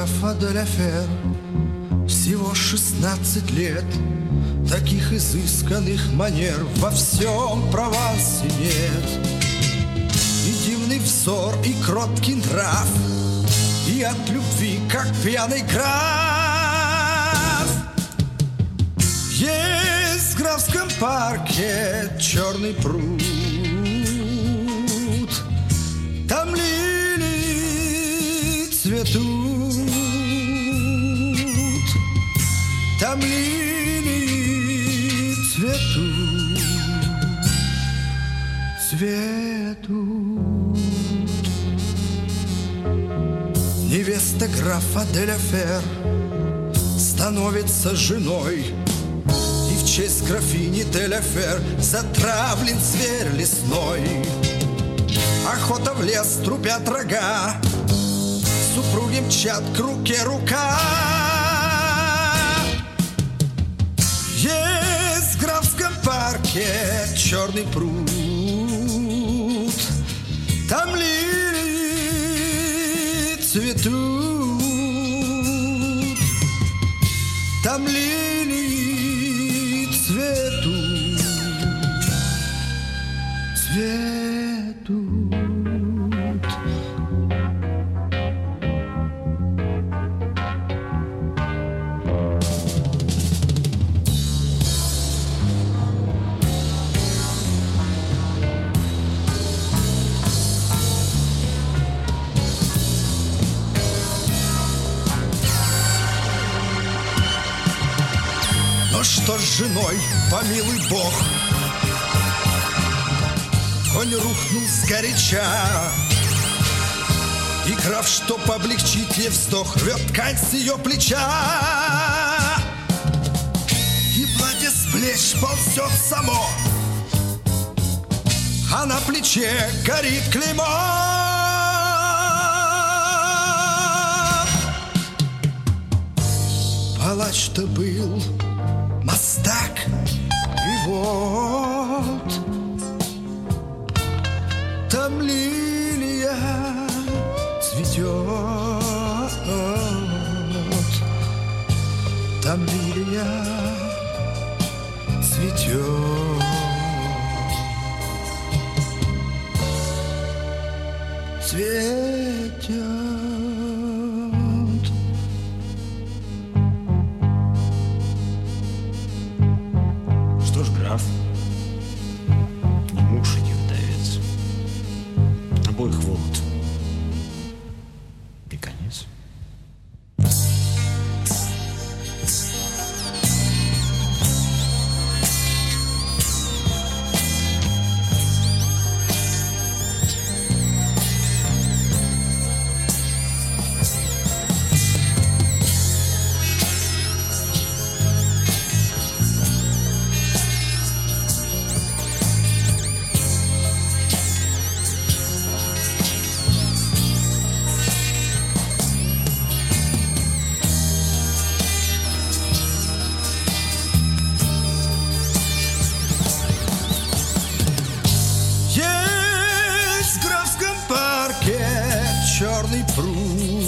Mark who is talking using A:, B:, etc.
A: графа де ля Фер. Всего 16 лет, таких изысканных манер во всем Провансе нет. И дивный взор, и кроткий нрав, и от любви, как пьяный граф. Есть в графском парке черный пруд, там лилии цветут, там лилии цветут, цветут. Невеста графа де ля Фер становится женой, и в честь графини де ля Фер затравлен зверь лесной. Охота в лес, трубят рога, супруги мчат к руке рука. Есть в графском парке черный пруд, там лилии цветут, там лилии цветут, цветут. Что с женой, помилуй Бог, конь рухнул сгоряча, и граф, чтоб облегчить ей вздох, рвет ткань с ее плеча, и платье с плеч ползет само, а на плече горит клеймо. Палач-то был мастак, и вот там лилия цветет, там лилия цветет, цветет.
B: Граф, не муж и не вдовец, обоих вот и конец.
A: Есть в графском парке черный пруд,